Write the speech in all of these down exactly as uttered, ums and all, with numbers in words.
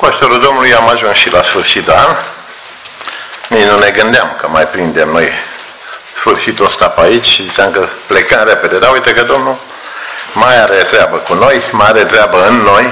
Cu ajutorul Domnului am ajuns și la sfârșit de an. Nici nu ne gândeam că mai prindem noi sfârșitul ăsta pe aici și ziceam că plecăm repede. Dar uite că Domnul mai are treabă cu noi, mai are treabă în noi.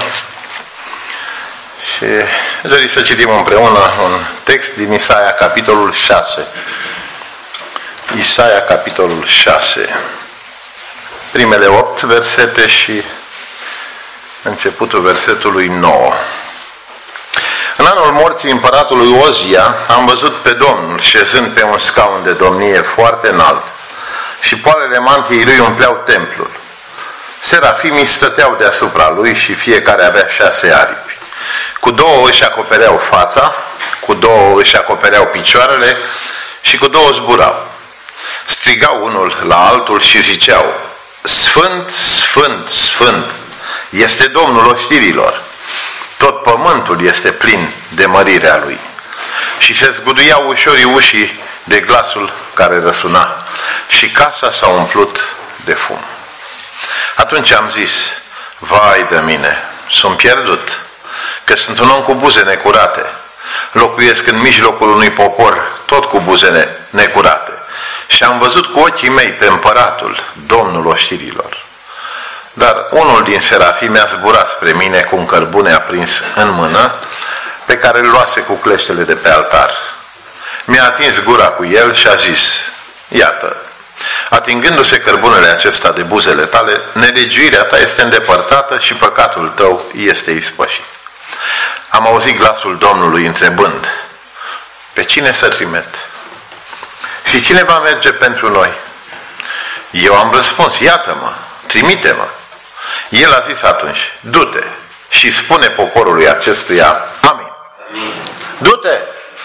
Și aș dori să citim împreună un text din Isaia, capitolul șase. Isaia, capitolul șase. Primele opt versete și începutul versetului nouă. În anul morții împăratului Ozia am văzut pe Domnul șezând pe un scaun de domnie foarte înalt și poalele mantiei lui umpleau templul. Serafimii stăteau deasupra lui și fiecare avea șase aripi. Cu două își acopereau fața, cu două își acopereau picioarele și cu două zburau. Strigau unul la altul și ziceau: Sfânt, Sfânt, Sfânt este Domnul oștirilor. Tot pământul este plin de mărirea Lui. Și se zguduiau ușorii ușii de glasul care răsuna și casa s-a umplut de fum. Atunci am zis: vai de mine, sunt pierdut, că sunt un om cu buze necurate. Locuiesc în mijlocul unui popor tot cu buze necurate. Și am văzut cu ochii mei pe împăratul, Domnul oștirilor. Dar unul din serafii mi-a zburat spre mine cu un cărbune aprins în mână, pe care îl luase cu cleștele de pe altar. Mi-a atins gura cu el și a zis: iată, atingându-se cărbunele acesta de buzele tale, nelegiuirea ta este îndepărtată și păcatul tău este ispășit. Am auzit glasul Domnului întrebând: pe cine să trimit? Și cine va merge pentru noi? Eu am răspuns: iată-mă, trimite-mă. El a zis atunci: du-te și spune poporului acestuia amin. Amin. Du-te!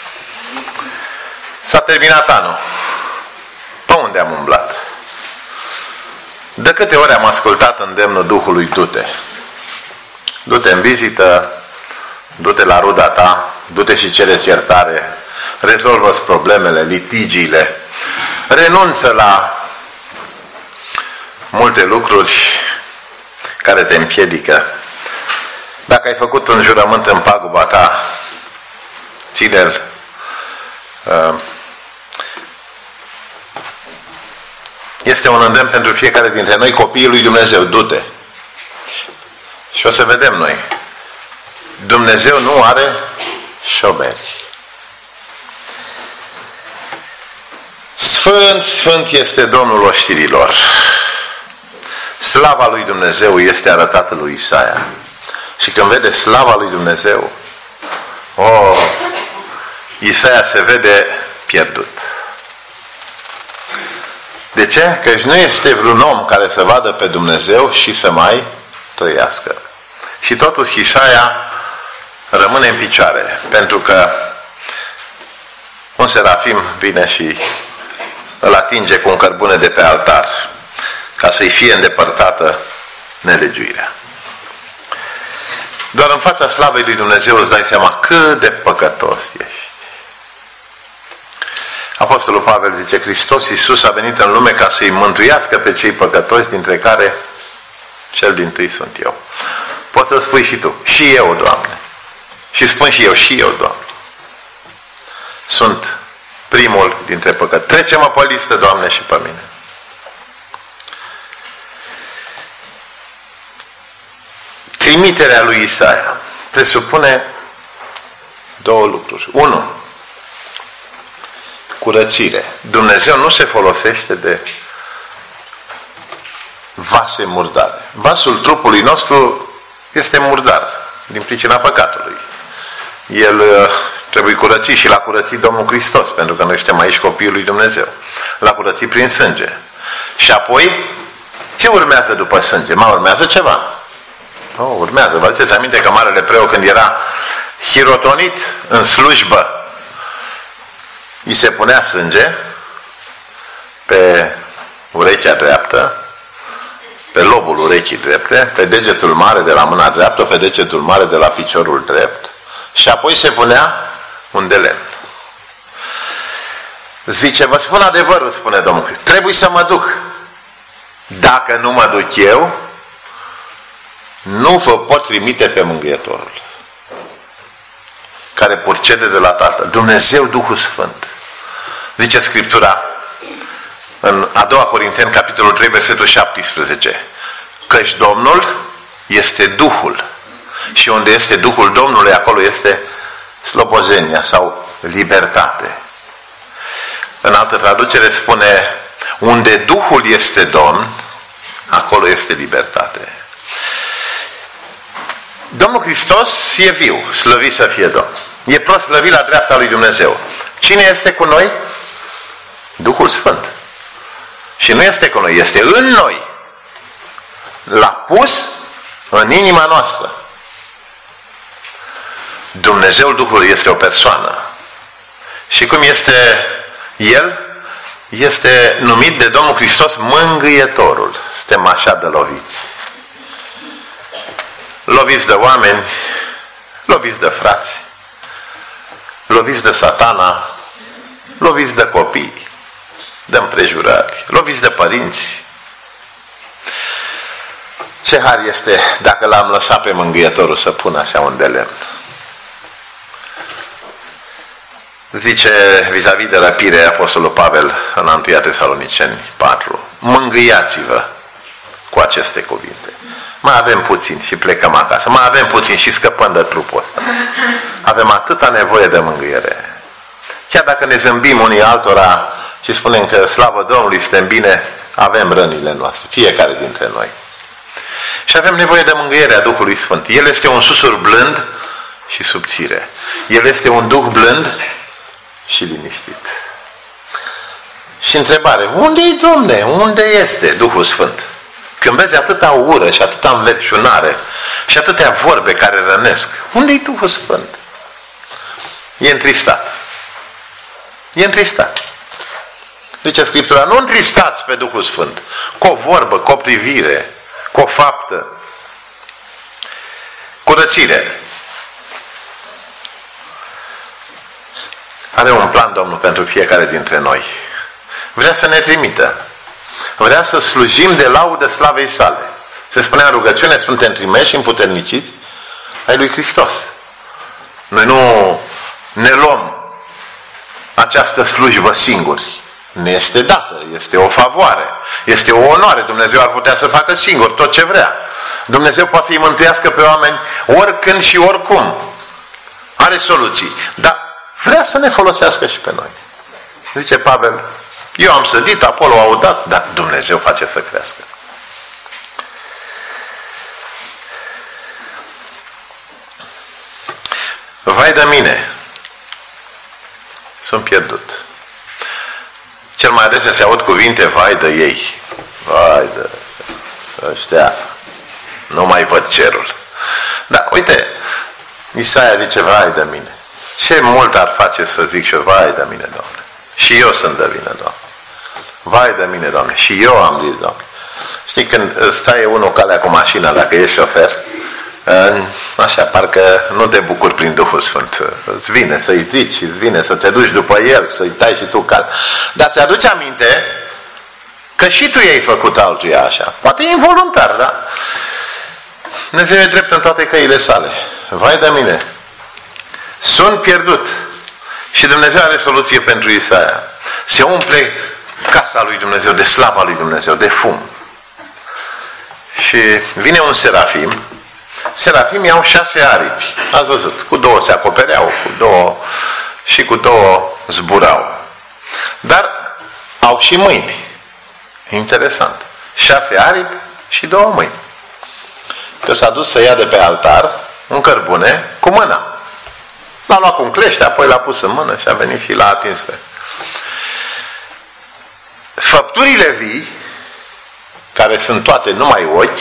S-a terminat anul. Pe unde am umblat? De câte ori am ascultat îndemnul Duhului: du-te. Du-te în vizită, du-te la ruda ta, du-te și cere-ți iertare, rezolvă-ți problemele, litigiile, renunță la multe lucruri care te împiedică. Dacă ai făcut un jurământ în paguba ta, ține-l. Este un îndemn pentru fiecare dintre noi, copiii lui Dumnezeu: du-te. Și o să vedem noi, Dumnezeu nu are șomeri. Sfânt, Sfânt este Domnul oștirilor. Slava lui Dumnezeu este arătată lui Isaia. Și când vede slava lui Dumnezeu, oh, Isaia se vede pierdut. De ce? Căci nu este vreun om care să vadă pe Dumnezeu și să mai trăiască. Și totuși Isaia rămâne în picioare, pentru că un serafim vine și îl atinge cu un cărbune de pe altar, ca să-i fie îndepărtată nelegiuirea. Doar în fața slavei lui Dumnezeu îți dai seama cât de păcătos ești. Apostolul Pavel zice: Hristos Iisus a venit în lume ca să-i mântuiască pe cei păcătoși, dintre care cel dintâi sunt eu. Poți să spui și tu: și eu, Doamne. Și spun și eu: și eu, Doamne. Sunt primul dintre păcătoși. Trece-mă pe listă, Doamne, și pe mine. Trimiterea lui Isaia presupune două lucruri. Unu, curățire. Dumnezeu nu se folosește de vase murdare. Vasul trupului nostru este murdar din pricina păcatului. El trebuie curățit și l-a curățit Domnul Hristos, pentru că noi suntem aici copiii lui Dumnezeu. L-a curățit prin sânge. Și apoi, ce urmează după sânge? Mai urmează ceva. Oh, urmează. Vă aduceți aminte că marele preot, când era hirotonit în slujbă, îi se punea sânge pe urechea dreaptă, pe lobul urechii drepte, pe degetul mare de la mâna dreaptă, pe degetul mare de la piciorul drept, și apoi se punea un de lemn. Zice: vă spun adevărul, spune Domnul, trebuie să mă duc. Dacă nu mă duc eu, nu vă pot trimite pe mângâietorul. care purcede de la Tatăl. Dumnezeu Duhul Sfânt. Zice Scriptura în a doua Corinteni, capitolul trei, versetul șaptesprezece. Căci Domnul este Duhul. Și unde este Duhul Domnului, acolo este slobozenia sau libertate. În altă traducere spune, unde Duhul este Domn, acolo este libertate. Domnul Hristos e viu, slăvit să fie Domn. E proslăvit la dreapta lui Dumnezeu. Cine este cu noi? Duhul Sfânt. Și nu este cu noi, este în noi. L-a pus în inima noastră. Dumnezeul Duhului este o persoană. Și cum este El? Este numit de Domnul Hristos Mângâietorul. Suntem așa de loviți. Loviți de oameni, loviți de frați, loviți de Satana, loviți de copii, de împrejurări, loviți de părinți. Ce har este dacă l-am lăsat pe Mângâietorul să pună așa un de lemn. Zice vis-a-vis de răpire Apostolul Pavel în întâi Tesaloniceni patru. Mângâiați-vă cu aceste cuvinte. Mai avem puțin și plecăm acasă. Mai avem puțin și scăpăm de trupul ăsta. Avem atâta nevoie de mângâiere. Chiar dacă ne zâmbim unii altora și spunem că slavă Domnului, suntem bine, avem rănile noastre. Fiecare dintre noi. Și avem nevoie de mângâierea Duhului Sfânt. El este un susur blând și subțire. El este un Duh blând și liniștit. Și întrebare, unde-i, Domne? Unde este Duhul Sfânt? Când vezi atâta ură și atâta înverșunare și atâtea vorbe care rănesc, unde-i Duhul Sfânt? E întristat. E întristat. Zice Scriptura, nu întristați pe Duhul Sfânt cu o vorbă, cu o privire, cu o faptă, curățire. Are un plan Domnul pentru fiecare dintre noi. Vrea să ne trimită. Vrea să slujim de laudă slavei sale. Se spunea în rugăciune, suntem trimeși și împuterniciți ai lui Hristos. Noi nu ne luăm această slujbă singuri. Ne este dată, este o favoare, este o onoare. Dumnezeu ar putea să facă singur tot ce vrea. Dumnezeu poate să-i mântuiască pe oameni oricând și oricum. Are soluții. Dar vrea să ne folosească și pe noi. Zice Pavel, eu am sădit, Apollo au dat, dar Dumnezeu face să crească. Vai de mine! Sunt pierdut. Cel mai adesea se aud cuvinte, vai de ei. Vai de ăștia. Nu mai văd cerul. Dar uite, Isaia zice, vai de mine. Ce mult ar face să zic și eu, vai de mine, Doamne. Și eu sunt de vină, Doamne. Vai de mine, Doamne. Și eu am zis, Doamne. Știi, când stai unul calea cu mașina, dacă ești șofer, așa, parcă nu te bucuri prin Duhul Sfânt. Îți vine să-i zici și îți vine să te duci după el, să-i tai și tu cal. Dar ți-aduci aminte că și tu i-ai făcut altuia așa. Poate e involuntar, da? Dumnezeu e drept în toate căile sale. Vai de mine! Sunt pierdut. Și Dumnezeu are soluție pentru Isaia. Se umple casa lui Dumnezeu de slava lui Dumnezeu, de fum. Și vine un serafim. Serafimii au șase aripi. Ați văzut? Cu două se acopereau, cu două și cu două zburau. Dar au și mâini. Interesant. Șase aripi și două mâini. Că s-a dus să ia de pe altar un cărbune cu mâna. L-a luat cu un clește, apoi l-a pus în mână și a venit și l-a atins pe. Făpturile vii, care sunt toate numai ochi,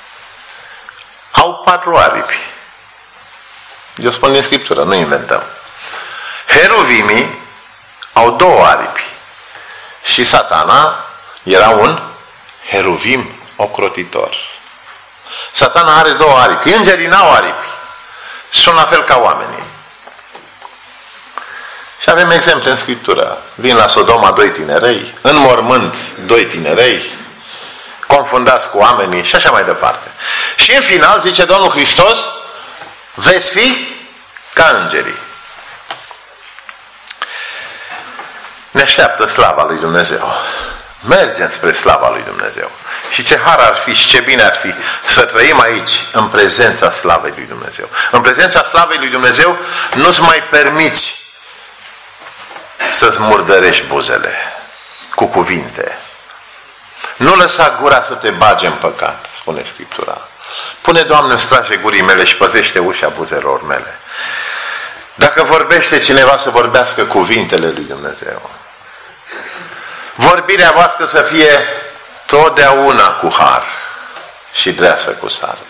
au patru aripi. Eu spun din Scriptură, nu inventăm. Heruvimii au două aripi. Și Satana era un heruvim ocrotitor. Satana are două aripi. Îngerii n-au aripi. Sunt la fel ca oamenii. Și avem exemple în Scriptură. Vin la Sodoma doi tinerei, în mormânt doi tinerei, confundați cu oamenii și așa mai departe. Și în final zice Domnul Hristos, veți fi ca îngerii. Ne așteaptă slava lui Dumnezeu. Mergem spre slava lui Dumnezeu. Și ce har ar fi și ce bine ar fi să trăim aici, în prezența slavei lui Dumnezeu. În prezența slavei lui Dumnezeu nu-ți mai permiți să-ți murdărești buzele cu cuvinte. Nu lăsa gura să te bage în păcat, spune Scriptura. Pune, Doamne, în straje gurii mele și păzește ușa buzelor mele. Dacă vorbește cineva, să vorbească cuvintele lui Dumnezeu. Vorbirea voastră să fie totdeauna cu har și dreasă cu sare.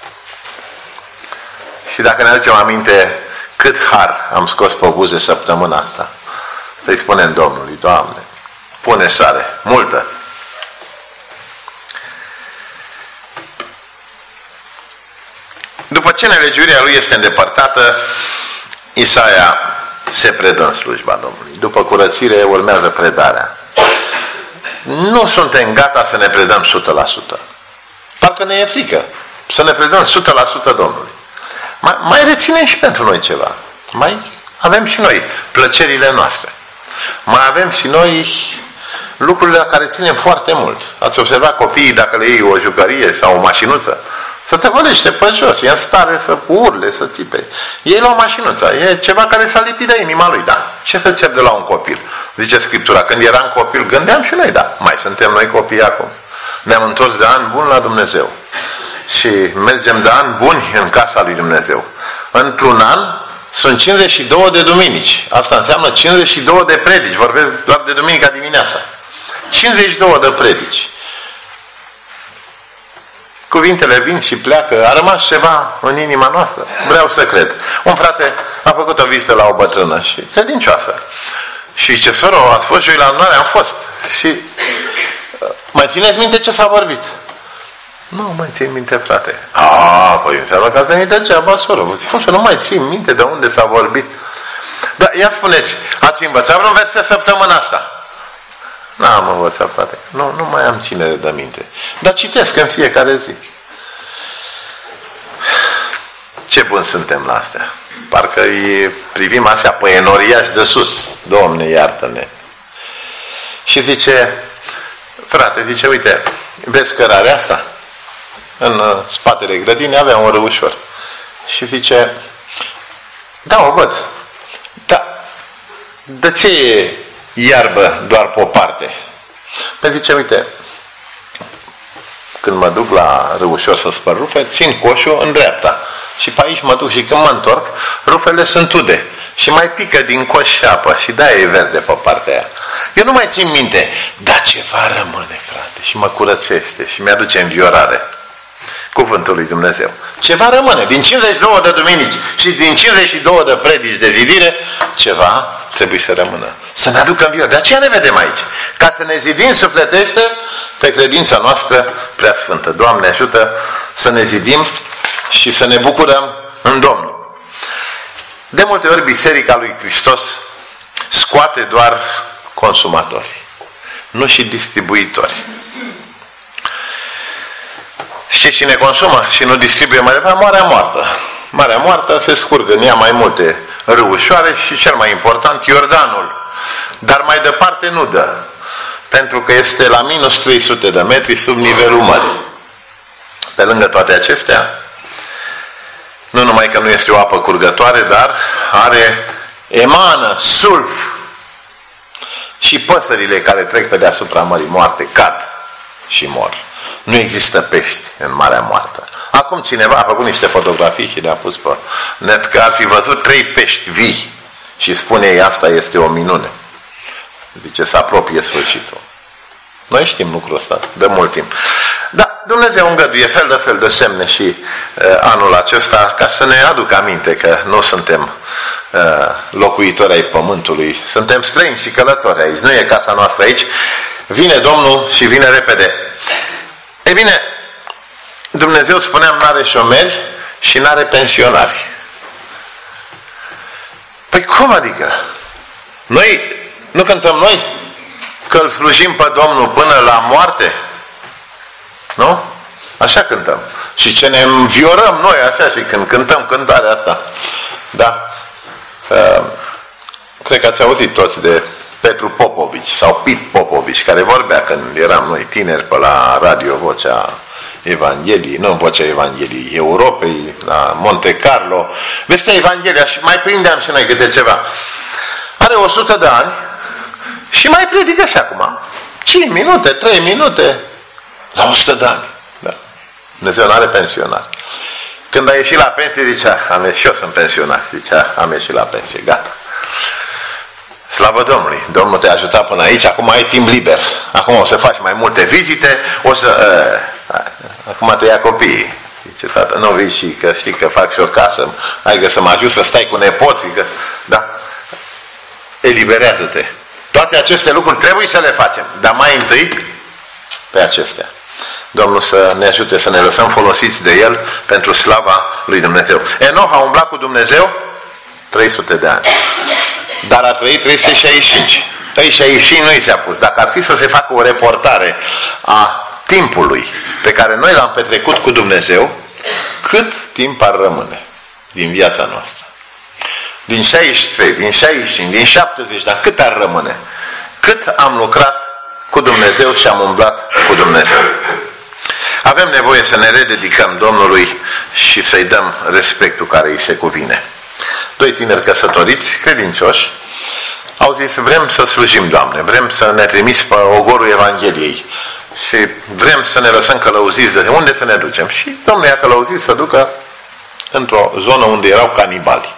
Și dacă ne aducem aminte cât har am scos pe buze săptămâna asta, să-i spunem Domnului, Doamne, pune sare, multă. După ce nelegiuirea lui este îndepărtată, Isaia se predă în slujba Domnului. După curățire urmează predarea. Nu suntem gata să ne predăm o sută la sută. Parcă ne e frică să ne predăm o sută la sută Domnului. Mai, mai reținem și pentru noi ceva. Mai avem și noi plăcerile noastre. Mai avem și noi lucrurile la care ținem foarte mult. Ați observat copiii, dacă le iei o jucărie sau o mașinuță, să te golește pe jos, e în stare să urle, să țipe. Ei la o mașinuță, e ceva care s-a lipit de inima lui, da. Ce să cer de la un copil? Zice Scriptura, când eram copil, gândeam și noi, da. Mai suntem noi copii acum. Ne-am întors de ani buni la Dumnezeu. Și mergem de ani buni în casa lui Dumnezeu. Într-un an sunt cincizeci și două de duminici. Asta înseamnă cincizeci și două de predici. Vorbesc doar de duminica dimineața. cincizeci și două de predici. Cuvintele vin și pleacă. A rămas ceva în inima noastră. Vreau să cred. Un frate a făcut o vizită la o bătrână și credincioasă. Și zice, soră, ați fost joi la adunare? Am fost. Și mai țineți minte ce s-a vorbit? Nu mai țin minte, frate. A, păi înseamnă că ați venit degeaba, soră. Cum să nu mai țin minte de unde s-a vorbit? Dar ia spuneți, ați învățat vreun verset săptămâna asta? N-am învățat, frate. Nu, nu mai am ținere de minte. Dar citesc în fiecare zi. Ce bun suntem la astea. Parcă îi privim așa pe enoriaș de sus. Doamne, iartă-ne. Și zice, frate, zice, uite, vezi cărarea asta? În spatele grădinii avea un râușor. Și zice, da, o văd. Da, de ce e iarbă doar pe o parte? Păi zice, uite, când mă duc la râușor să spăr rufe, țin coșul în dreapta. Și pe aici mă duc și când mă întorc, rufele sunt ude. Și mai pică din coș și apă. Și de-aia e verde pe partea aia. Eu nu mai țin minte, dar ceva rămâne, frate. Și mă curățește și mi-aduce înviorare. Cuvântul lui Dumnezeu. Ceva rămâne. Din cincizeci și două de duminici și din cincizeci și două de predici de zidire, ceva trebuie să rămână. Să ne aducă înviorare. De aceea ne vedem aici. Ca să ne zidim sufletește pe credința noastră prea sfântă. Doamne, ajută să ne zidim și să ne bucurăm în Domnul. De multe ori Biserica lui Hristos scoate doar consumatori, nu și distribuitori. Și cine consumă și nu distribuie mai departe, Marea Moartă. Marea Moartă se scurgă în ea mai multe râușoare și cel mai important, Iordanul. Dar mai departe nu dă. Pentru că este la minus trei sute de metri sub nivelul mării. Pe lângă toate acestea, nu numai că nu este o apă curgătoare, dar are, emană sulf. Și păsările care trec pe deasupra Mării Moarte cad și mor. Nu există pești în Marea Moartă. Acum cineva a făcut niște fotografii și le-a pus pe net că ar fi văzut trei pești vii. Și spune ei, asta este o minune. Zice, se apropie sfârșitul. Noi știm lucrul ăsta de mult timp. Dar Dumnezeu îngăduie fel de fel de semne și uh, anul acesta ca să ne aducă aminte că nu suntem uh, locuitori ai pământului. Suntem străini și călători aici. Nu e casa noastră aici. Vine Domnul și vine repede. E bine, Dumnezeu, spuneam, n-are șomeri și n-are pensionari. Păi cum adică? Noi nu cântăm noi că îl slujim pe Domnul până la moarte? Nu? Așa cântăm. Și ce ne înviorăm noi așa și când cântăm cântarea asta. Da? Uh, cred că ați auzit toți de pe Petru Popovici sau Pit Popovici, care vorbea când eram noi tineri pe la radio Vocea Evangheliei, nu Vocea Evangheliei Europei, la Monte Carlo, vestea Evanghelia și mai prindeam și noi câte ceva. Are o sută de ani și mai predică și acum. cinci minute, trei minute, la o sută de ani. Da. Dumnezeu nu are pensionar. Când a ieșit la pensie, zicea, am ieșit, și eu sunt pensionar, zicea, am ieșit la pensie, gata. Slavă Domnului, Domnul te-a ajutat până aici, acum ai timp liber. Acum o să faci mai multe vizite, o să... Uh, acum te ia copiii. Zice, tată, nu vii și că știi că fac și o casă, hai că să mă ajut să stai cu nepoții, că... Da? Eliberează-te. Toate aceste lucruri trebuie să le facem, dar mai întâi pe acestea. Domnul să ne ajute să ne lăsăm folosiți de El pentru slava lui Dumnezeu. Enoch a umblat cu Dumnezeu trei sute de ani. Dar a trăit trei sute șaizeci și cinci. trei sute șaizeci și cinci nu i s-a pus. Dacă ar fi să se facă o reportare a timpului pe care noi l-am petrecut cu Dumnezeu, cât timp ar rămâne din viața noastră? Din șaizeci și trei, din șaizeci și cinci, din șaptezeci, dar cât ar rămâne? Cât am lucrat cu Dumnezeu și am umblat cu Dumnezeu? Avem nevoie să ne rededicăm Domnului și să-i dăm respectul care îi se cuvine. Doi tineri căsătoriți, credincioși, au zis, vrem să slujim, Doamne, vrem să ne trimiți pe ogorul Evangheliei și vrem să ne lăsăm călăuziți de unde să ne ducem. Și Domnul i-a călăuzit să ducă într-o zonă unde erau canibali.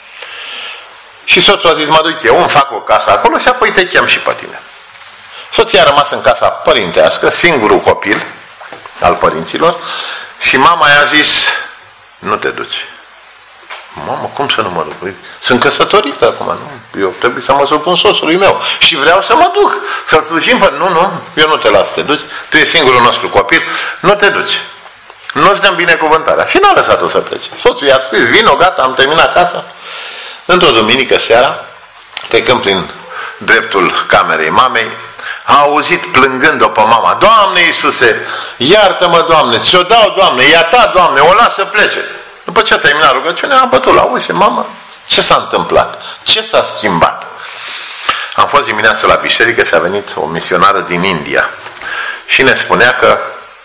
Și soțul a zis, mă duc eu, îmi fac o casă acolo și apoi te chem și pe tine. Soția a rămas în casa părintească, singurul copil al părinților, și mama i-a zis, nu te duci. Mamă, cum să nu mă duc? Sunt căsătorită acum, nu? Eu trebuie să mă supun soțului meu. Și vreau să mă duc, să-l slujim pe... Nu, nu, eu nu te las să te duci. Tu ești singurul nostru copil, nu te duci. Nu-ți dăm binecuvântarea. Și n-a lăsat-o să plece. Soțul i-a scris, vino, gata, am terminat casa. Într-o duminică seara, trecând prin dreptul camerei mamei, a auzit plângând-o pe mama, Doamne Iisuse, iartă-mă, Doamne, ți-o dau, Doamne, e a ta, Doamne, o las să plece. După ce a terminat rugăciunea, a bătut la ușă, mamă, ce s-a întâmplat? Ce s-a schimbat? Am fost dimineața la biserică și a venit o misionară din India și ne spunea că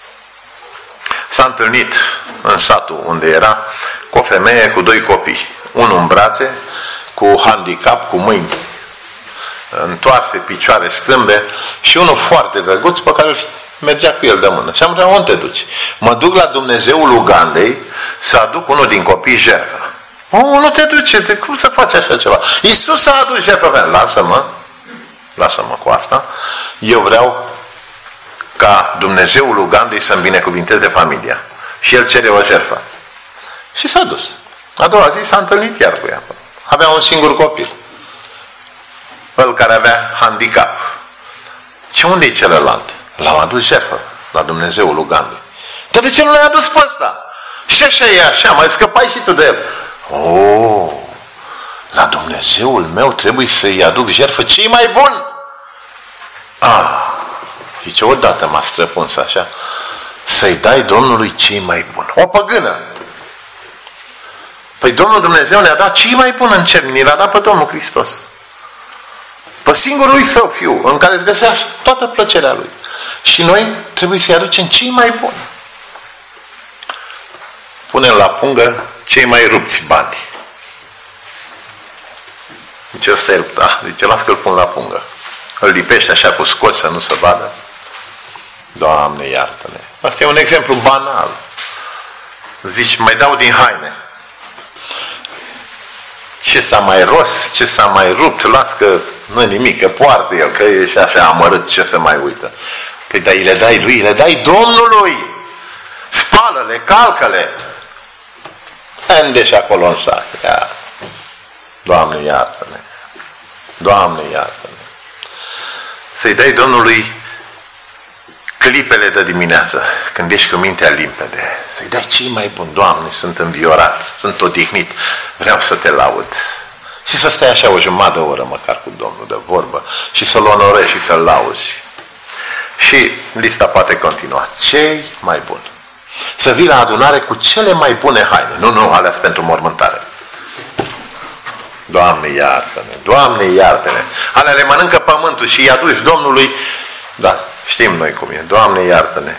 s-a întâlnit în satul unde era cu o femeie cu doi copii, unul în brațe, cu handicap, cu mâini întoarse, picioare scrâmbe, și unul foarte drăguț pe care mergea cu el de mână. Și am zis, unde te duci? Mă duc la Dumnezeul Ugandei să aduc unul din copii jertfă. Oh, nu te duce, cum să faci așa ceva? Iisus a adus jertfă. Lasă-mă, lasă-mă cu asta. Eu vreau ca Dumnezeul Ugandei să-mi binecuvinteze familia. Și el cere o jertfă. Și s-a dus. A doua zi s-a întâlnit iar cu ea. Avea un singur copil. El care avea handicap. Ce unde e celălalt? L-au adus jertfă la Dumnezeul Ugandei. Dar de ce nu l-ai adus pe ăsta? Și așa e așa, mai scăpai și tu de el. Oh, la Dumnezeul meu trebuie să-i aduc jertfă cei mai buni. Ah, zice, odată m-a străpuns așa. Să-i dai Domnului cei mai buni. O păgână. Păi Domnul Dumnezeu ne-a dat cei mai buni în cer. Ne l-a dat pe Domnul Hristos. Pe singurul său fiu, în care îți găsea toată plăcerea lui. Și noi trebuie să-i aducem cei mai buni. Punem la pungă cei mai rupți bani. Zice, ăsta e, da, zice, las că îl pun la pungă. Îl lipește așa cu scoți să nu se vadă. Doamne, iartă-ne. Asta e un exemplu banal. Zici, mai dau din haine. Ce s-a mai ros, ce s-a mai rupt, las că nu nimic, că poartă el, că e și așa amărât, ce să mai uită. Păi dar îi le dai lui, îi le dai Domnului. Spală-le, calcă-le. Ande și acolo în sac. Ia. Doamne, iartă-ne. Doamne, iartă-ne. Să-i dai Domnului clipele de dimineață, când ești cu mintea limpede. Să-i dai cei mai buni. Doamne, sunt înviorat, sunt odihnit, vreau să te laud. Și să stai așa o jumătate de oră măcar cu Domnul de vorbă și să-L onorezi și să-L lauzi. Și lista poate continua. Cei mai buni. Să vii la adunare cu cele mai bune haine. Nu, nu, alea pentru mormântare. Doamne, iartă-ne! Doamne, iartă-ne! Alea le mănâncă pământul și îi aduci Domnului. Da, știm noi cum e. Doamne, iartă-ne!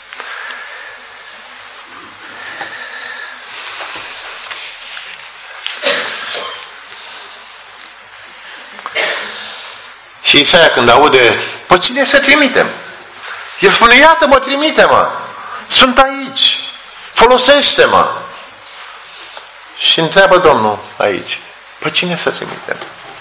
Și Isaia când aude, pe cine să trimitem? El spune, iată mă, trimite-mă! Sunt aici! Folosește-mă! Și întreabă Domnul aici, pe cine să trimitem?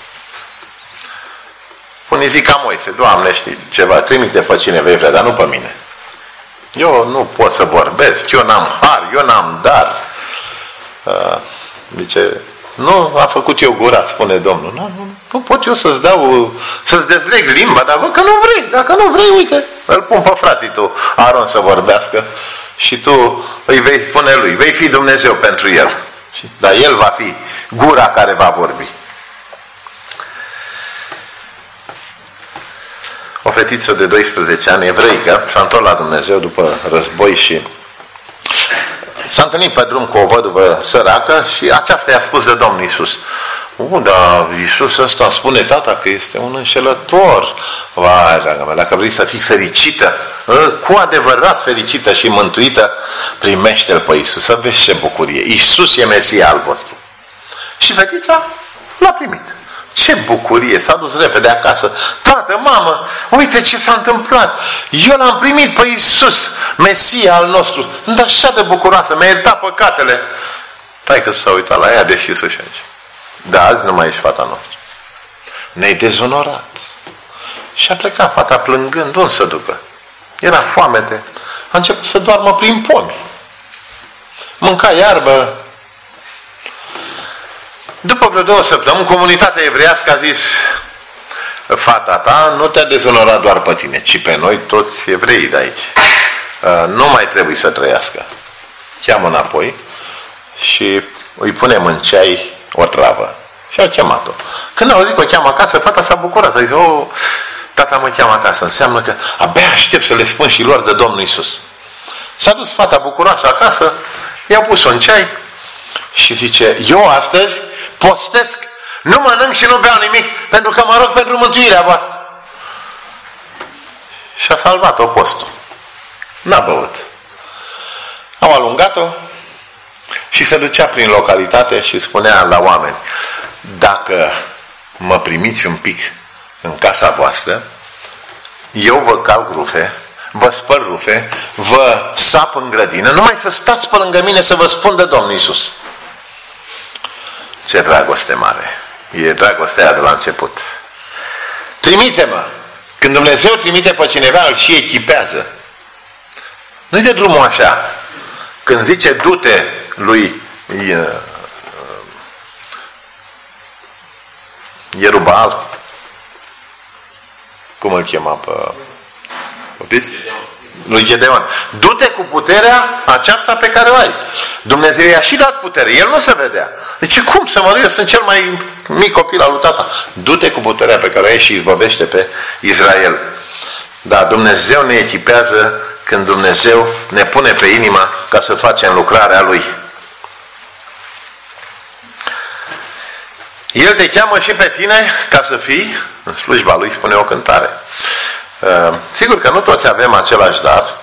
Unii zic ca Moise, Doamne, știi ceva, trimite pe cine vei vrea, dar nu pe mine. Eu nu pot să vorbesc, eu n-am har, eu n-am dar. Uh, zice, nu a făcut eu gura, spune Domnul. Nu, nu, nu pot eu să-ți dau, să-ți dezleg limba, dar văd că nu vrei. Dacă nu vrei, uite, îl pun pe fratele tău, Aron, să vorbească și tu îi vei spune lui, vei fi Dumnezeu pentru el. Dar el va fi gura care va vorbi. O fetiță de doisprezece ani, evreică, s-a întors la Dumnezeu după război și s-a întâlnit pe drum cu o văduvă săracă și aceasta i-a spus de Domnul Iisus. U, dar Iisus ăsta spune tata că este un înșelător. Vai, dragă mea, dacă vrei să fii fericită, cu adevărat fericită și mântuită, primește-L pe Iisus, să vezi ce bucurie. Iisus e Mesia al vostru. Și fetița l-a primit. Ce bucurie, s-a dus repede acasă. Tată, mamă, uite ce s-a întâmplat. Eu l-am primit pe Iisus, Mesia al nostru. Dar așa de bucuroasă, mi-a iertat păcatele. Taică s-a uitat la ea, deși să-și aici. Da, azi nu mai ești fata noastră. Ne-ai dezonorat. Și a plecat fata plângând. Unde să ducă? Era foamete. A început să doarmă prin pomi. Mânca iarbă. După vreo două săptămâni, comunitatea evreiască a zis, fata ta nu te-a dezonorat doar pe tine, ci pe noi toți evreii de aici. Nu mai trebuie să trăiască. Cheamă înapoi și îi punem în ceai o travă. Și au chemat-o. Când au auzit că o cheamă acasă, fata s-a bucurat. A zis, oh, tata mă cheamă acasă. Înseamnă că abia aștept să le spun și lor de Domnul Iisus. S-a dus fata bucuroasă acasă, i-a pus-o în ceai și zice, eu astăzi postesc, nu mănânc și nu beau nimic, pentru că mă rog pentru mântuirea voastră. Și a salvat-o postul. N-a băut. Au alungat-o și se ducea prin localitate și spunea la oameni, dacă mă primiți un pic în casa voastră, eu vă calc rufe, vă spăl rufe, vă sap în grădină, numai să stați pe lângă mine să vă spun de Domnul Iisus. Ce dragoste mare! E dragostea de la început. Trimite-mă! Când Dumnezeu trimite pe cineva, îl și echipează. Nu-i de drumul așa. Când zice, du-te lui Ierubal, cum îl chema pe... Poftiți? Lui Gedeon. Du-te cu puterea aceasta pe care o ai. Dumnezeu i-a și dat putere. El nu se vedea. Deci cum să mă duc? Eu sunt cel mai mic copil al lui tata. Du-te cu puterea pe care o ai și izbăvește pe Israel. Da, Dumnezeu ne echipează când Dumnezeu ne pune pe inima ca să facem lucrarea Lui. El te cheamă și pe tine ca să fii în slujba Lui, spune o cântare. Uh, sigur că nu toți avem același dar,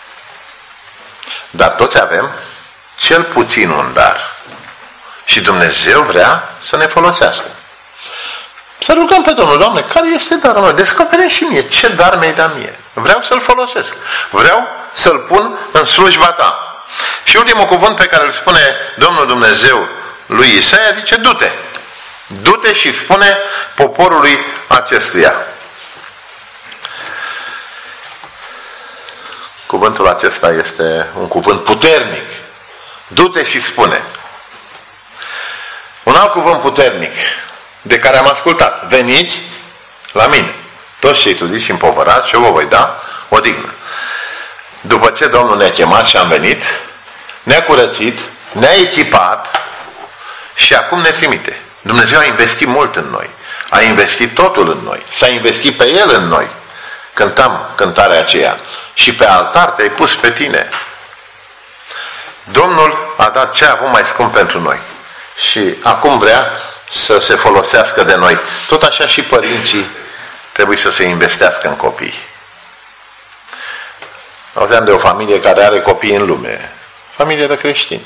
dar toți avem cel puțin un dar. Și Dumnezeu vrea să ne folosească. Să rugăm pe Domnul, Doamne, care este darul meu? Descopere și mie ce dar mi-ai dat mie. Vreau să-l folosesc. Vreau să-l pun în slujba ta. Și ultimul cuvânt pe care îl spune Domnul Dumnezeu lui Isaia, zice, du-te. Du-te și spune poporului acestuia. Cuvântul acesta este un cuvânt puternic. Du-te și spune. Un alt cuvânt puternic de care am ascultat. Veniți la mine. Toți cei trudiți și împovărați și eu vă voi da odihnă. După ce Domnul ne-a chemat și am venit, ne-a curățit, ne-a echipat și acum ne trimite. Dumnezeu a investit mult în noi. A investit totul în noi. S-a investit pe El în noi. Cântam cântarea aceea. Și pe altar te-ai pus pe tine. Domnul a dat ce a avut mai scump pentru noi. Și acum vrea să se folosească de noi. Tot așa și părinții trebuie să se investească în copii. Auzeam de o familie care are copii în lume. Familie de creștini.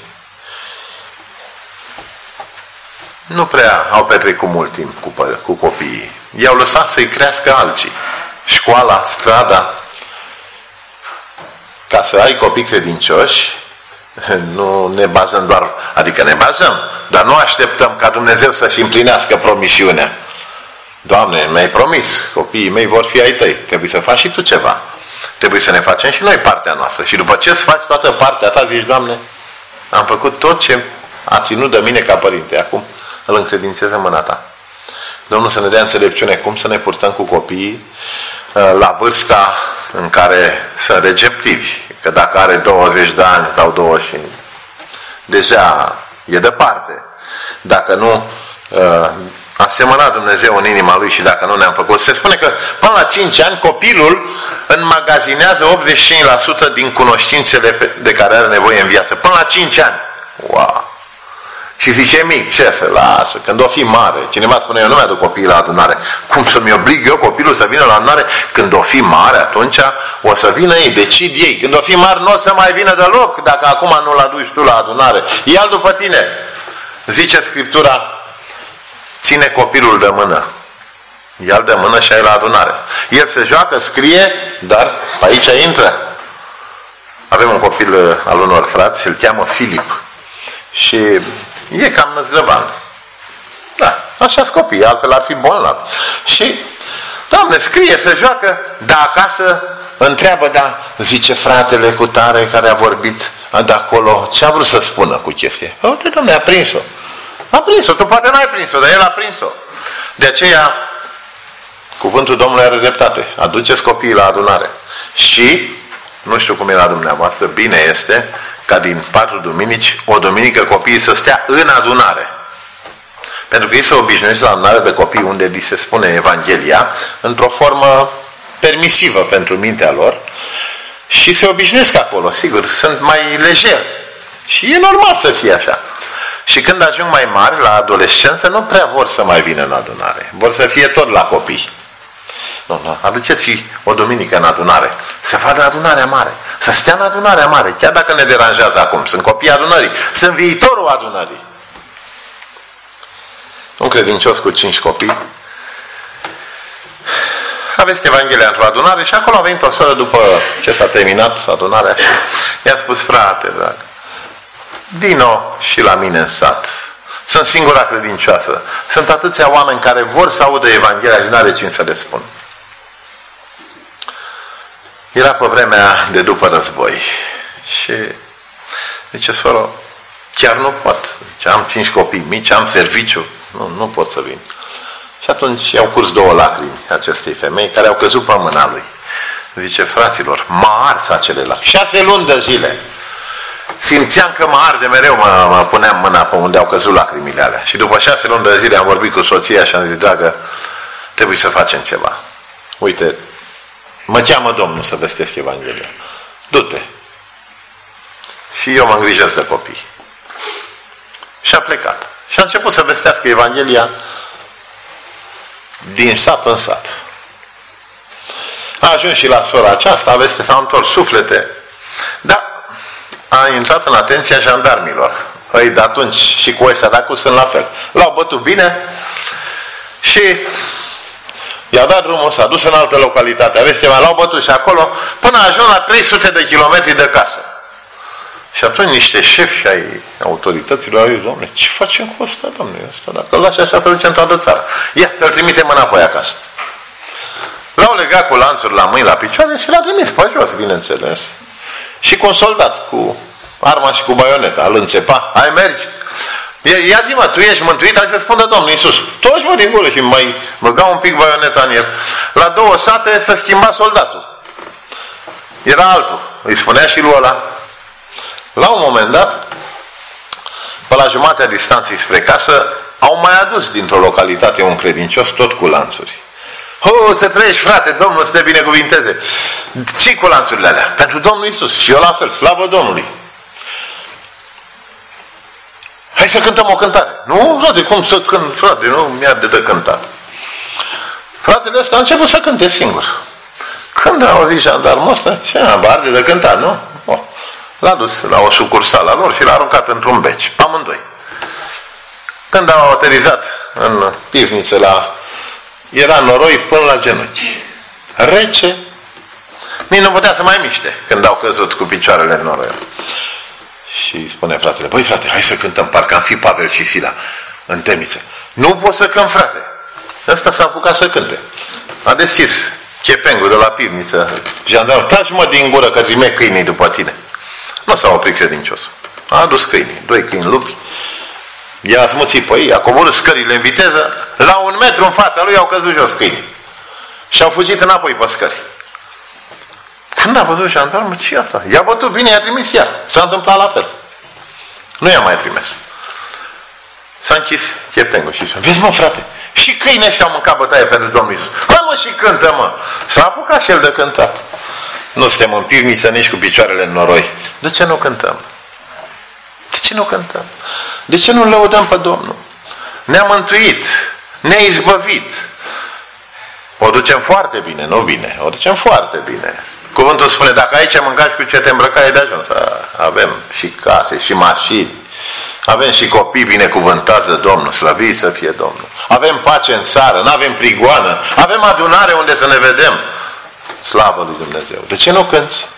Nu prea au petrecut mult timp cu, cu copiii. I-au lăsat să-i crească alții. Școala, strada. Ca să ai copii credincioși, nu ne bazăm doar, adică ne bazăm, dar nu așteptăm ca Dumnezeu să-și împlinească promisiunea. Doamne, mi-ai promis, copiii mei vor fi ai tăi. Trebuie să faci și tu ceva. Trebuie să ne facem și noi partea noastră. Și după ce îți faci toată partea ta, zici, Doamne, am făcut tot ce a ținut de mine ca părinte. Acum îl încredințez în mâna ta. Domnul să ne dea înțelepciune cum să ne purtăm cu copiii la vârsta în care sunt receptivi. Că dacă are douăzeci de ani sau douăzeci și cinci, deja e departe. Dacă nu a semănat Dumnezeu în inima lui și dacă nu ne-am făcut. Se spune că până la cinci ani copilul înmagazinează optzeci și cinci la sută din cunoștințele de care are nevoie în viață. Până la cinci ani. Wow! Și zice mic, ce să lasă, când o fi mare. Cineva spune, eu nu mi-aduc copiii la adunare. Cum să-mi oblig eu copilul să vină la adunare? Când o fi mare, atunci o să vină ei, decid ei. Când o fi mare, nu o să mai vină deloc, dacă acum nu-l aduci tu la adunare. Ia-l după tine. Zice Scriptura, ține copilul de mână. Ia-l de mână și ai la adunare. El se joacă, scrie, dar aici intră. Avem un copil al unor frați, îl cheamă Filip. Și e cam năzdrăvan. Da, așa-s copii, altfel ar fi bolnav. Și, Doamne, scrie, se joacă, dar acasă întreabă, da, zice fratele cu tare care a vorbit de acolo, ce a vrut să spună cu chestia? Uite, Doamne, a prins-o. A prins-o, tu poate n-ai prins-o, dar el a prins-o. De aceea, cuvântul Domnului are dreptate. Aduceți copiii la adunare. Și, nu știu cum e la dumneavoastră, bine este ca din patru duminici, o duminică copiii să stea în adunare. Pentru că ei se obișnuiesc la adunare de copii unde li se spune Evanghelia într-o formă permisivă pentru mintea lor și se obișnuiesc acolo, sigur, sunt mai lejeri. Și e normal să fie așa. Și când ajung mai mari, la adolescență, nu prea vor să mai vină în adunare. Vor să fie tot la copii. Nu, nu. Aduceți o duminică în adunare. Să vadă adunarea mare. Să stea în adunarea mare. Chiar dacă ne deranjează acum. Sunt copiii adunării. Sunt viitorul adunării. Un credincios cu cinci copii. Aveți Evanghelia într-o adunare și acolo a venit o soră după ce s-a terminat adunarea și i-a spus, frate, drag, vino și la mine în sat. Sunt singura credincioasă. Sunt atâția oameni care vor să audă Evanghelia și n-are cine să le spun. Era pe vremea de după război. Și zice, soră, chiar nu pot. Zice, am cinci copii mici, am serviciu. Nu, nu pot să vin. Și atunci i-au curs două lacrimi acestei femei care au căzut pe mâna lui. Zice, fraților, mă ars acele lacrimi. Șase luni de zile. Simțeam că mă arde mereu, mă, mă puneam mâna pe unde au căzut lacrimile alea. Și după șase luni de zile am vorbit cu soția și am zis, dragă, trebuie să facem ceva. Uite, mă cheamă Domnul să vestesc Evanghelia. Du-te. Și eu mă îngrijesc de copii. Și a plecat. Și a început să vestească Evanghelia din sat în sat. A ajuns și la sora aceasta, veste, s-au întors suflete. Dar a intrat în atenția jandarmilor. Ei, de atunci și cu ăștia de acum sunt la fel. L-au bătut bine și i-a dat drumul, s-a dus în altă localitate. Aveți ceva, l-au bătut și acolo până a ajuns la trei sute de kilometri de casă. Și atunci niște șefi ai autorităților au zis, Doamne, ce facem cu ăsta, Doamne? Ăsta, dacă îl lași așa, să duce în toată țara. Ia, să-l trimitem înapoi acasă. L-au legat cu lanțuri la mâini, la picioare și l-a trimis pe jos, bineînțeles. Și cu un soldat, cu arma și cu baioneta, îl înțepa. Hai, mergi! Ia zi, mă, tu ești mântuit, hai să spună Domnul Iisus. Toți mă din gură și mai băga un pic baioneta în el. La două sate se schimba soldatul. Era altul. Îi spunea și lui ăla. La un moment dat, pe la jumatea distanței spre casă, au mai adus dintr-o localitate un credincios, tot cu lanțuri. Oh, să trăiești, frate, Domnul să te binecuvinteze. Ce cu lanțurile alea? Pentru Domnul Iisus. Și eu la fel, slavă Domnului. Hai să cântăm o cântare. Nu, frate, cum să cânt, frate, nu mi-a de de cântat. Fratele ăsta a început să cânte singur. Când a auzit jandarmul ăsta, ce arde de cântat, nu? Oh. L-a dus la o sucursală a lor și l-a aruncat într-un beci, amândoi. Când au aterizat în pivniță, la... era noroi până la genunchi. Rece. Nici nu putea să mai miște când au căzut cu picioarele în noroi. Și spune fratele, băi frate, hai să cântăm, parcă am fi Pavel și Sila în temniță. Nu pot să cânt, frate. Ăsta s-a apucat să cânte. A deschis chepengul de la pivniță. Jandarmul, taci mă din gură că trime câinii după tine. Nu s-a oprit credinciosul. A adus câinii, doi câini lupi. I-a smuțit pe ei, a coborât scările în viteză. La un metru în fața lui au căzut jos câinii. Și au fugit înapoi pe scări. Când a văzut jandarmul, ce asta? I-a bătut bine, i-a trimis iar. S-a întâmplat la fel. Nu i-a mai trimis. S-a închis chepengul și zice, vezi mă frate, și câinii ăștia au mâncat bătaie pentru Domnul Iisus. Hai mă și cântă mă. S-a apucat și el de cântat. Nu suntem în pivniță nici cu picioarele în noroi. De ce nu cântăm? De ce nu cântăm? De ce nu lăudăm pe Domnul? Ne-a mântuit, ne-a izbăvit. O ducem foarte bine, nu bine, o ducem foarte bine. Cuvântul spune, dacă aici mâncați cu ce te îmbrăcai, e de ajuns. Avem și case, și mașini, avem și copii binecuvântați de Domnul, slăvit să fie Domnul. Avem pace în țară, nu avem prigoană, avem adunare unde să ne vedem. Slavă lui Dumnezeu. De ce nu cânți?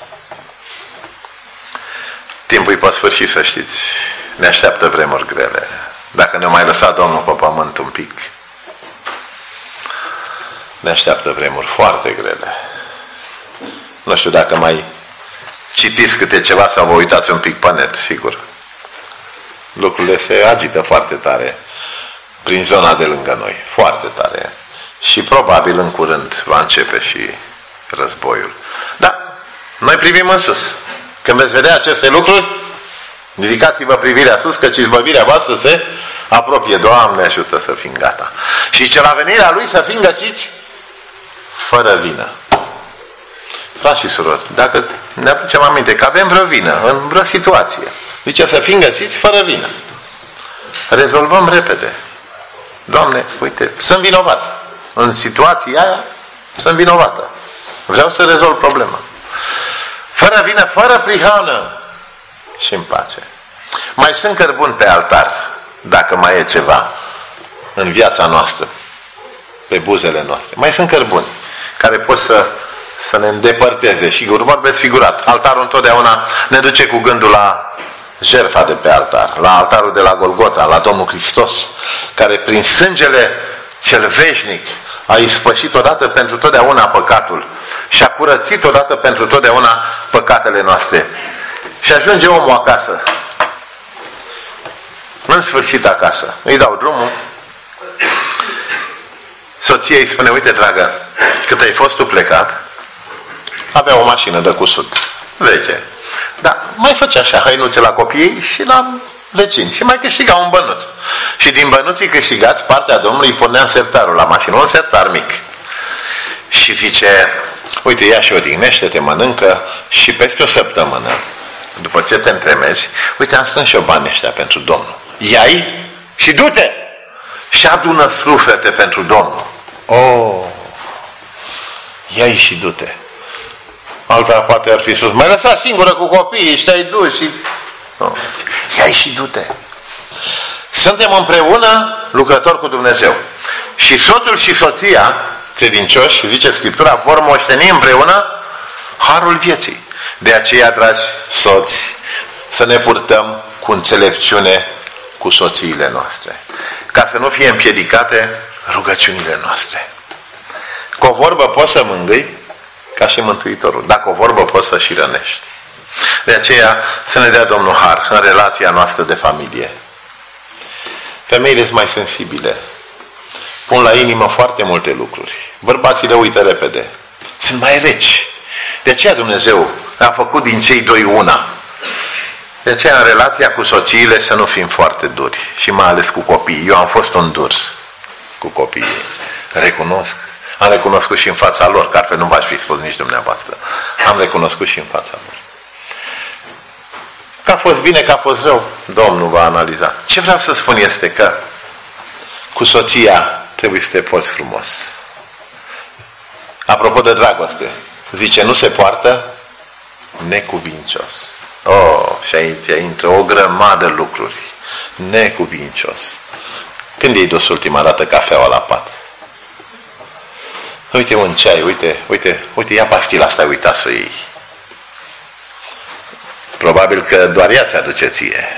Timpul e pe sfârșit, să știți. Ne așteaptă vremuri grele. Dacă ne mai lăsa Domnul pe pământ un pic, ne așteaptă vremuri foarte grele. Nu știu dacă mai citiți câte ceva sau vă uitați un pic pe net, sigur. Lucrurile se agită foarte tare prin zona de lângă noi. Foarte tare. Și probabil în curând va începe și războiul. Dar noi privim în sus. Când veți vedea aceste lucruri, ridicați-vă privirea sus, căci izbăvirea voastră se apropie. Doamne ajută să fim gata. Și ce la venirea Lui să fim găsiți fără vină. Frați și surori, dacă ne aducem aminte că avem vreo vină în vreo situație, zice să fim găsiți fără vină. Rezolvăm repede. Doamne, uite, sunt vinovat. În situația aia sunt vinovată. Vreau să rezolv problema. Fără vină, fără prihană și în pace. Mai sunt cărbuni pe altar, dacă mai e ceva în viața noastră, pe buzele noastre. Mai sunt cărbuni care pot să, să ne îndepărteze. Și vorbesc figurat. Altarul întotdeauna ne duce cu gândul la jertfa de pe altar, la altarul de la Golgota, la Domnul Hristos, care prin sângele cel veșnic a ispășit odată pentru totdeauna păcatul și a curățit odată pentru totdeauna păcatele noastre. Și ajunge omul acasă. În sfârșit acasă. Îi dau drumul. Soția îi spune, uite dragă, cât ai fost tu plecat, avea o mașină de cusut. Veche. Da, mai făcea așa hăinuțe la copiii și la vecini. Și mai câștiga un bănuț. Și din bănuții câștigați, partea Domnului punea în sertarul la mașină. Un sertar mic. Și zice, uite, ia și odihnește-te, mănâncă și peste o săptămână, după ce te întremezi, uite, am strâns și eu banii ăștia pentru Domnul. Ia-i și du-te! Și adună suflete pentru Domnul. Oh! Ia-i și du-te! Alta poate ar fi sus. Mai lăsa singură cu copiii și te-ai dus și... No. Ia-i și du-te! Suntem împreună lucrători cu Dumnezeu. Și soțul și soția, credincioși, zice Scriptura, vor moșteni împreună harul vieții. De aceea, dragi soți, să ne purtăm cu înțelepciune cu soțiile noastre. Ca să nu fie împiedicate rugăciunile noastre. Cu o vorbă poți să mângâi, ca și Mântuitorul. Dacă o vorbă poți să și rănești. De aceea să ne dea Domnul har în relația noastră de familie. Femeile sunt mai sensibile. Pun la inimă foarte multe lucruri. Bărbații le uită repede. Sunt mai reci. De aceea Dumnezeu a făcut din cei doi una. De aceea în relația cu soțiile să nu fim foarte duri. Și mai ales cu copiii. Eu am fost un dur cu copiii. Recunosc. Am recunoscut și în fața lor, că altfel nu v-aș fi spus nici dumneavoastră. Am recunoscut și în fața lor. că a fost bine, că a fost rău, Domnul va analiza. Ce vreau să spun este că cu soția trebuie să te porți frumos. Apropo de dragoste, zice, nu se poartă necuvincios. Oh, și aici intră o grămadă lucruri. Necuvincios. Când i-ai dus ultima dată cafeaua la pat? Uite un ceai, uite, uite, uite, ia pastila asta, uita să o iei. Probabil că doar ea ți-aduce ție.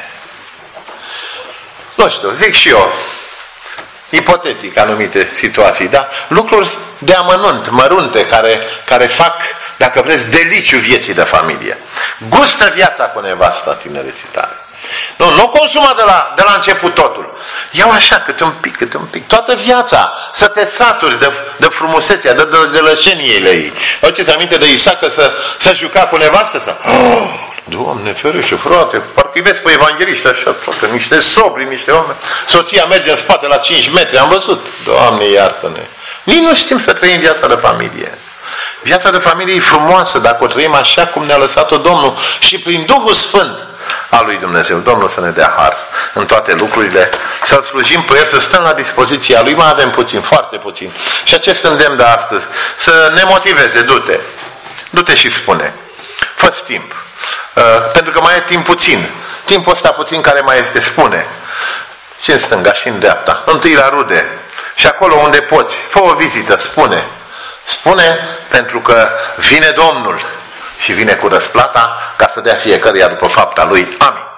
Nu știu, zic și eu, ipotetic anumite situații, da? Lucruri de amănunt, mărunte, care, care fac, dacă vreți, deliciu vieții de familie. Gustă viața cu nevasta tinereții tale. Nu, nu consuma de la, de la început totul. Iau așa, câte un pic, câte un pic. Toată viața, să te saturi de, de frumusețea, de, de, de lășeniile ei. Aduceți aminte de Isaac că să, să juca cu nevastă? Să... Oh, Doamne ferește, frate, parcă-i vezi pe evangeliști așa, toate, niște sobri, niște oameni. Soția merge în spate la cinci metri, am văzut. Doamne, iartă-ne. Nici nu știm să trăim viața de familie. Viața de familie e frumoasă dacă o trăim așa cum ne-a lăsat-o Domnul și prin Duhul Sfânt al lui Dumnezeu. Domnul să ne dea har în toate lucrurile, să-L slujim pe El, să stăm la dispoziția Lui. Mai avem puțin, foarte puțin. Și acest îndemn de astăzi să ne motiveze, du-te. Du-te și spune. Fă-ți timp. Uh, pentru că mai e timp puțin. Timpul ăsta puțin care mai este, spune. Și în stânga și în dreapta. Întâi la rude. Și acolo unde poți. Fă o vizită, spune. Spune, pentru că vine Domnul și vine cu răsplata ca să dea fiecăruia după fapta lui. Amin.